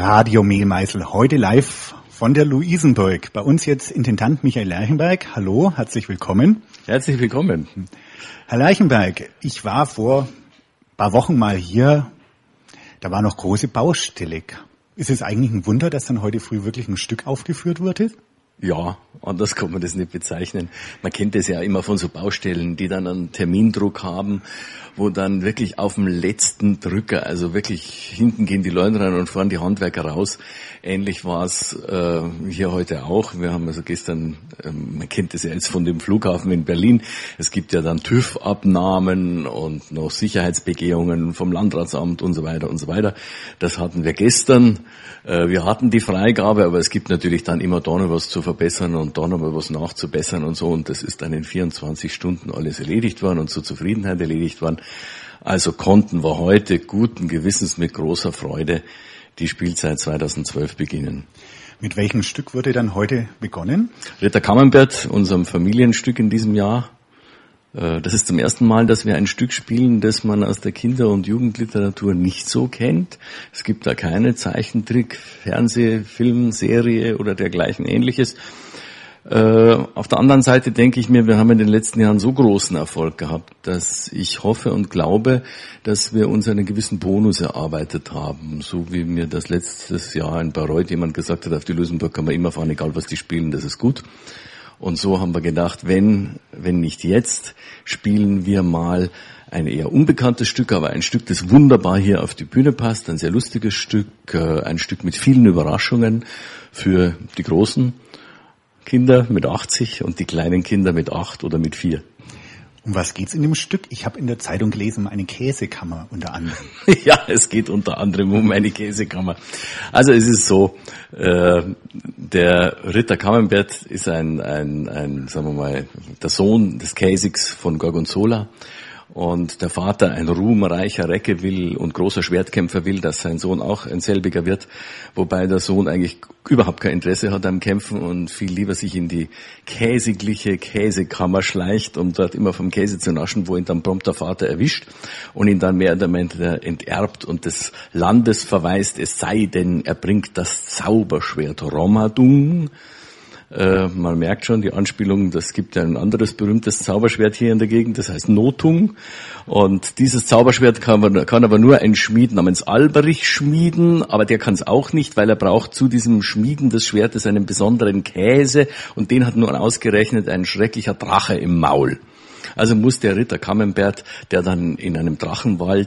Radio Mehlmeißel, heute live von der Luisenburg. Bei uns jetzt Intendant Michael Lerchenberg. Hallo, herzlich willkommen. Herzlich willkommen. Herr Lerchenberg, ich war vor ein paar Wochen mal hier, da war noch große Baustelle. Ist es eigentlich ein Wunder, dass dann heute früh wirklich ein Stück aufgeführt wurde? Ja, anders kann man das nicht bezeichnen. Man kennt das ja immer von so Baustellen, die dann einen Termindruck haben, wo dann wirklich auf dem letzten Drücker, also wirklich hinten gehen die Leute rein und vorne die Handwerker raus. Ähnlich war es hier heute auch. Wir haben also gestern, man kennt das ja jetzt von dem Flughafen in Berlin, es gibt ja dann TÜV-Abnahmen und noch Sicherheitsbegehungen vom Landratsamt und so weiter und so weiter. Das hatten wir gestern. Wir hatten die Freigabe, aber es gibt natürlich dann immer da noch was zu verbessern und da noch mal was nachzubessern und so. Und das ist dann in 24 Stunden alles erledigt worden und zur Zufriedenheit erledigt worden. Also konnten wir heute guten Gewissens mit großer Freude die Spielzeit 2012 beginnen. Mit welchem Stück wurde dann heute begonnen? Ritter Camembert, unserem Familienstück in diesem Jahr. Das ist zum ersten Mal, dass wir ein Stück spielen, das man aus der Kinder- und Jugendliteratur nicht so kennt. Es gibt da keine Zeichentrick, Fernsehfilm, Serie oder dergleichen Ähnliches. Auf der anderen Seite denke ich mir, wir haben in den letzten Jahren so großen Erfolg gehabt, dass ich hoffe und glaube, dass wir uns einen gewissen Bonus erarbeitet haben. So wie mir das letztes Jahr in Bayreuth jemand gesagt hat, auf die Luisenburg kann man immer fahren, egal was die spielen, das ist gut. Und so haben wir gedacht, wenn nicht jetzt, spielen wir mal ein eher unbekanntes Stück, aber ein Stück, das wunderbar hier auf die Bühne passt, ein sehr lustiges Stück, ein Stück mit vielen Überraschungen für die großen Kinder mit 80 und die kleinen Kinder mit 8 oder mit 4. Um was geht's in dem Stück? Ich habe in der Zeitung gelesen, um eine Käsekammer unter anderem. Ja, es geht unter anderem um eine Käsekammer. Also es ist so, der Ritter Camembert ist ein, sagen wir mal, der Sohn des Käsigs von Gorgonzola. Und der Vater, ein ruhmreicher Recke will und großer Schwertkämpfer will, dass sein Sohn auch ein selbiger wird, wobei der Sohn eigentlich überhaupt kein Interesse hat am Kämpfen und viel lieber sich in die käsigliche Käsekammer schleicht, um dort immer vom Käse zu naschen, wo ihn dann prompt der Vater erwischt und ihn dann mehr oder weniger enterbt und des Landes verweist, es sei denn, er bringt das Zauberschwert Romadung. Man merkt schon die Anspielung, das gibt ja ein anderes berühmtes Zauberschwert hier in der Gegend, das heißt Notung. Und dieses Zauberschwert kann aber nur ein Schmied namens Alberich schmieden, aber der kann es auch nicht, weil er braucht zu diesem Schmieden des Schwertes einen besonderen Käse und den hat nun ausgerechnet ein schrecklicher Drache im Maul. Also muss der Ritter Camembert, der dann in einem Drachenwald,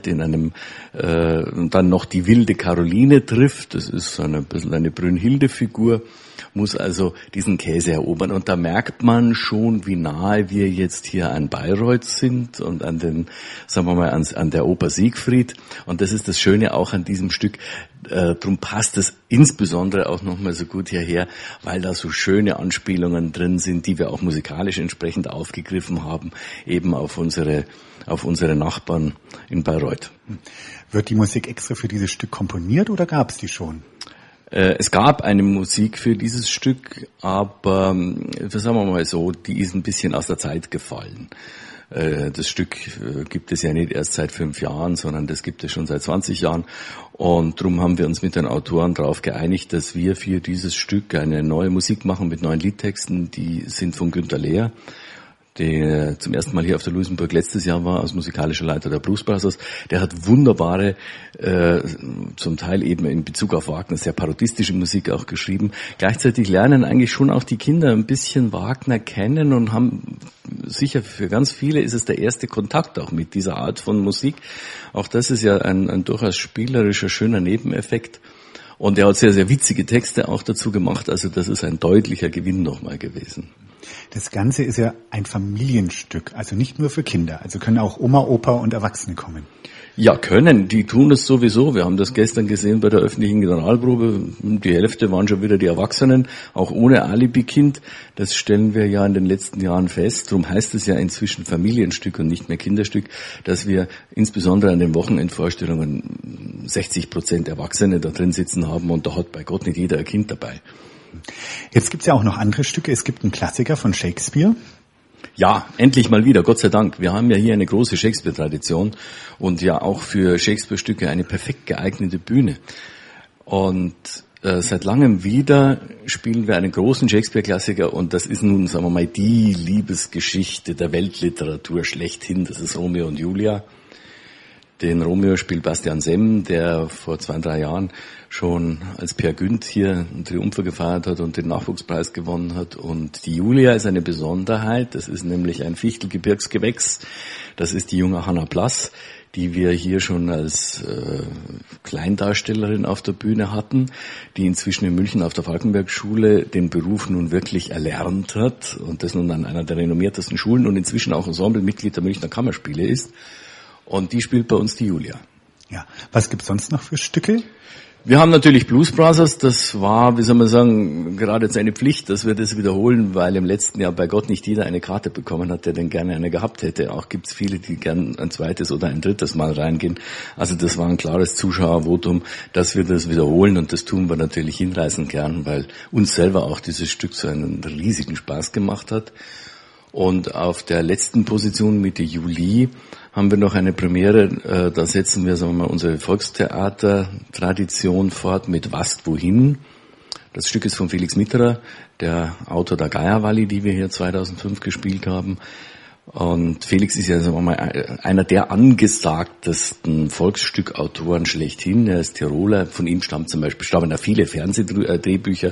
dann noch die wilde Caroline trifft, das ist so ein bisschen eine Brünnhilde-Figur, muss also diesen Käse erobern. Und da merkt man schon, wie nahe wir jetzt hier an Bayreuth sind und an der Oper Siegfried. Und das ist das Schöne auch an diesem Stück. Drum passt es insbesondere auch nochmal so gut hierher, weil da so schöne Anspielungen drin sind, die wir auch musikalisch entsprechend aufgegriffen haben, eben auf unsere Nachbarn in Bayreuth. Wird die Musik extra für dieses Stück komponiert oder gab es die schon? Es gab eine Musik für dieses Stück, aber sagen wir mal so, die ist ein bisschen aus der Zeit gefallen. Das Stück gibt es ja nicht erst seit 5 Jahren, sondern das gibt es schon seit 20 Jahren. Und darum haben wir uns mit den Autoren darauf geeinigt, dass wir für dieses Stück eine neue Musik machen mit neuen Liedtexten. Die sind von Günter Lehr, der zum ersten Mal hier auf der Luisenburg letztes Jahr war, als musikalischer Leiter der Blues Brothers. Der hat wunderbare, zum Teil eben in Bezug auf Wagner, sehr parodistische Musik auch geschrieben. Gleichzeitig lernen eigentlich schon auch die Kinder ein bisschen Wagner kennen und haben sicher für ganz viele ist es der erste Kontakt auch mit dieser Art von Musik. Auch das ist ja ein durchaus spielerischer, schöner Nebeneffekt. Und er hat sehr, sehr witzige Texte auch dazu gemacht. Also das ist ein deutlicher Gewinn nochmal gewesen. Das Ganze ist ja ein Familienstück, also nicht nur für Kinder. Also können auch Oma, Opa und Erwachsene kommen. Ja, können. Die tun es sowieso. Wir haben das gestern gesehen bei der öffentlichen Generalprobe. Die Hälfte waren schon wieder die Erwachsenen, auch ohne Alibi-Kind. Das stellen wir ja in den letzten Jahren fest. Darum heißt es ja inzwischen Familienstück und nicht mehr Kinderstück, dass wir insbesondere an den Wochenendvorstellungen 60% Erwachsene da drin sitzen haben und da hat bei Gott nicht jeder ein Kind dabei. Jetzt gibt's ja auch noch andere Stücke. Es gibt einen Klassiker von Shakespeare. Ja, endlich mal wieder, Gott sei Dank. Wir haben ja hier eine große Shakespeare-Tradition und ja auch für Shakespeare-Stücke eine perfekt geeignete Bühne. Und seit langem wieder spielen wir einen großen Shakespeare-Klassiker und das ist nun, sagen wir mal, die Liebesgeschichte der Weltliteratur schlechthin. Das ist Romeo und Julia. Den Romeo spielt Bastian Semm, der vor 2-3 Jahren schon als Peer Gynt hier einen Triumph gefeiert hat und den Nachwuchspreis gewonnen hat. Und die Julia ist eine Besonderheit. Das ist nämlich ein Fichtelgebirgsgewächs. Das ist die junge Hannah Plass, die wir hier schon als Kleindarstellerin auf der Bühne hatten, die inzwischen in München auf der Falkenberg-Schule den Beruf nun wirklich erlernt hat und das nun an einer der renommiertesten Schulen und inzwischen auch Ensemblemitglied der Münchner Kammerspiele ist. Und die spielt bei uns die Julia. Ja, was gibt's sonst noch für Stücke? Wir haben natürlich Blues Brothers, das war, wie soll man sagen, gerade jetzt eine Pflicht, dass wir das wiederholen, weil im letzten Jahr bei Gott nicht jeder eine Karte bekommen hat, der denn gerne eine gehabt hätte. Auch gibt's viele, die gern ein zweites oder ein drittes Mal reingehen. Also das war ein klares Zuschauervotum, dass wir das wiederholen und das tun wir natürlich hinreißend gern, weil uns selber auch dieses Stück so einen riesigen Spaß gemacht hat. Und auf der letzten Position mit der Julie haben wir noch eine Premiere, da setzen wir, sagen wir mal, unsere Volkstheater-Tradition fort mit Was, Wohin. Das Stück ist von Felix Mitterer, der Autor der Geierwalli, die wir hier 2005 gespielt haben. Und Felix ist ja, sagen wir mal, einer der angesagtesten Volksstückautoren schlechthin. Er ist Tiroler. Von ihm stammen da viele Fernsehdrehbücher,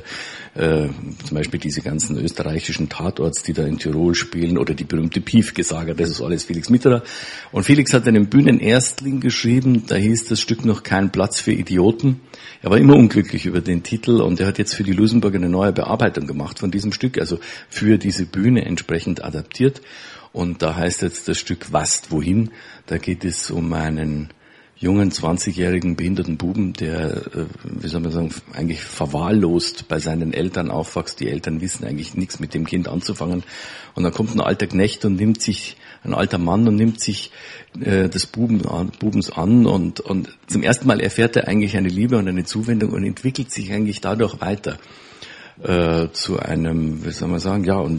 zum Beispiel diese ganzen österreichischen Tatorts, die da in Tirol spielen, oder die berühmte Piefke-Saga. Das ist alles Felix Mitterer. Und Felix hat einen Bühnenerstling geschrieben, da hieß das Stück noch Kein Platz für Idioten. Er war immer unglücklich über den Titel und er hat jetzt für die Luisenburg eine neue Bearbeitung gemacht von diesem Stück, also für diese Bühne entsprechend adaptiert. Und da heißt jetzt das Stück Was, Wohin? Da geht es um einen jungen 20-jährigen behinderten Buben, der, wie soll man sagen, eigentlich verwahrlost bei seinen Eltern aufwächst. Die Eltern wissen eigentlich nichts mit dem Kind anzufangen. Und dann kommt ein alter Knecht und ein alter Mann und nimmt sich des Bubens an und zum ersten Mal erfährt er eigentlich eine Liebe und eine Zuwendung und entwickelt sich eigentlich dadurch weiter zu einem, wie soll man sagen, ja, und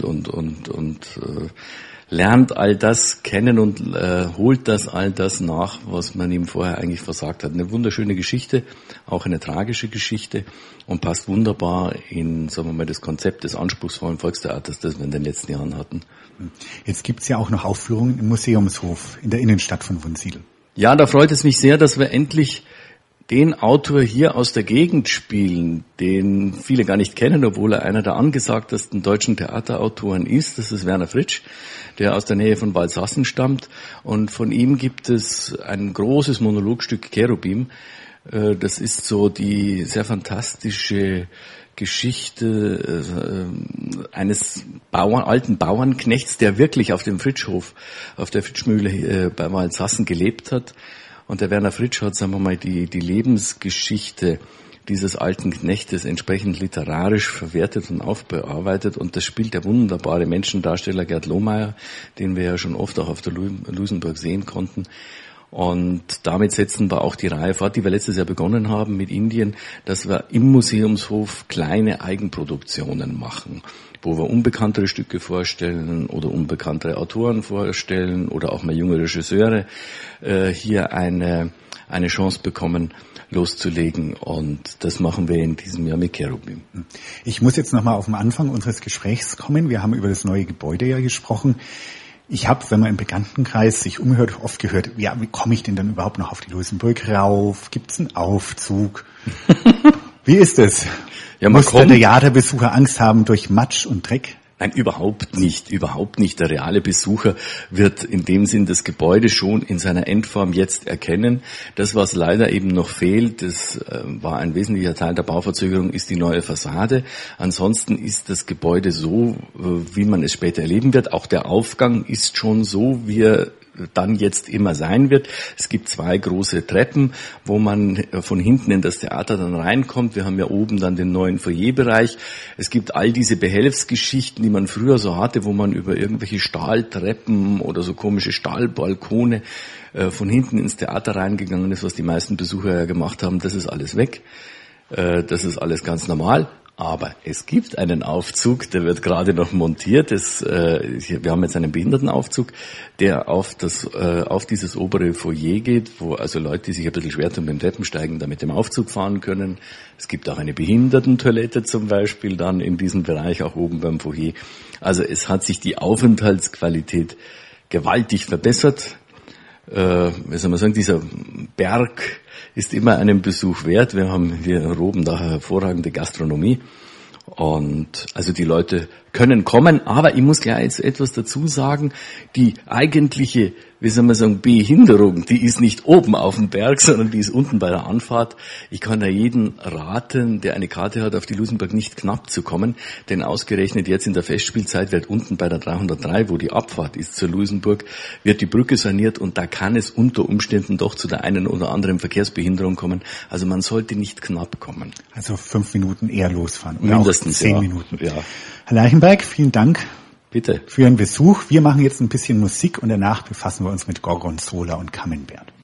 lernt all das kennen und holt all das nach, was man ihm vorher eigentlich versagt hat. Eine wunderschöne Geschichte, auch eine tragische Geschichte und passt wunderbar in, sagen wir mal, das Konzept des anspruchsvollen Volkstheaters, das wir in den letzten Jahren hatten. Jetzt gibt's ja auch noch Aufführungen im Museumshof in der Innenstadt von Wunsiedel. Ja, da freut es mich sehr, dass wir endlich den Autor hier aus der Gegend spielen, den viele gar nicht kennen, obwohl er einer der angesagtesten deutschen Theaterautoren ist. Das ist Werner Fritsch, der aus der Nähe von Walsassen stammt. Und von ihm gibt es ein großes Monologstück Cherubim. Das ist so die sehr fantastische Geschichte eines alten Bauernknechts, der wirklich auf dem Fritschhof, auf der Fritschmühle bei Walsassen gelebt hat. Und der Werner Fritsch hat, sagen wir mal, die Lebensgeschichte dieses alten Knechtes entsprechend literarisch verwertet und aufbearbeitet. Und das spielt der wunderbare Menschendarsteller Gerd Lohmeier, den wir ja schon oft auch auf der Luisenburg sehen konnten. Und damit setzen wir auch die Reihe fort, die wir letztes Jahr begonnen haben mit Indien, dass wir im Museumshof kleine Eigenproduktionen machen, wo wir unbekanntere Stücke vorstellen oder unbekanntere Autoren vorstellen oder auch mal junge Regisseure hier eine Chance bekommen, loszulegen. Und das machen wir in diesem Jahr mit Cherubim. Ich muss jetzt nochmal auf den Anfang unseres Gesprächs kommen. Wir haben über das neue Gebäude ja gesprochen. Ich habe, wenn man im Bekanntenkreis sich umhört, oft gehört, ja, wie komme ich denn dann überhaupt noch auf die Luisenburg rauf? Gibt's einen Aufzug? Wie ist es? Ja, muss der Theaterbesucher Angst haben durch Matsch und Dreck? Nein, überhaupt nicht. Der reale Besucher wird in dem Sinn das Gebäude schon in seiner Endform jetzt erkennen. Das, was leider eben noch fehlt, das war ein wesentlicher Teil der Bauverzögerung, ist die neue Fassade. Ansonsten ist das Gebäude so, wie man es später erleben wird. Auch der Aufgang ist schon so, wie er dann jetzt immer sein wird. Es gibt 2 große Treppen, wo man von hinten in das Theater dann reinkommt. Wir haben ja oben dann den neuen Foyerbereich. Es gibt all diese Behelfsgeschichten, die man früher so hatte, wo man über irgendwelche Stahltreppen oder so komische Stahlbalkone von hinten ins Theater reingegangen ist, was die meisten Besucher ja gemacht haben. Das ist alles weg. Das ist alles ganz normal. Aber es gibt einen Aufzug, der wird gerade noch montiert. Wir haben jetzt einen Behindertenaufzug, der auf dieses obere Foyer geht, wo also Leute, die sich ein bisschen schwer tun beim Treppensteigen, da mit dem Aufzug fahren können. Es gibt auch eine Behindertentoilette zum Beispiel dann in diesem Bereich, auch oben beim Foyer. Also es hat sich die Aufenthaltsqualität gewaltig verbessert. Wie soll man sagen, dieser Berg ist immer einen Besuch wert. Wir haben hier in Roben da hervorragende Gastronomie. Und also die Leute können kommen, aber ich muss gleich jetzt etwas dazu sagen, die eigentliche, wie soll man sagen, Behinderung, die ist nicht oben auf dem Berg, sondern die ist unten bei der Anfahrt. Ich kann da jeden raten, der eine Karte hat, auf die Luisenburg nicht knapp zu kommen, denn ausgerechnet jetzt in der Festspielzeit wird unten bei der 303, wo die Abfahrt ist zur Luisenburg, wird die Brücke saniert und da kann es unter Umständen doch zu der einen oder anderen Verkehrsbehinderung kommen. Also man sollte nicht knapp kommen. Also 5 Minuten eher losfahren. Oder mindestens, auch 10 Minuten. Ja. Herr Leichenberg, vielen Dank. Bitte. Für Ihren Besuch. Wir machen jetzt ein bisschen Musik und danach befassen wir uns mit Gorgonzola und Camembert.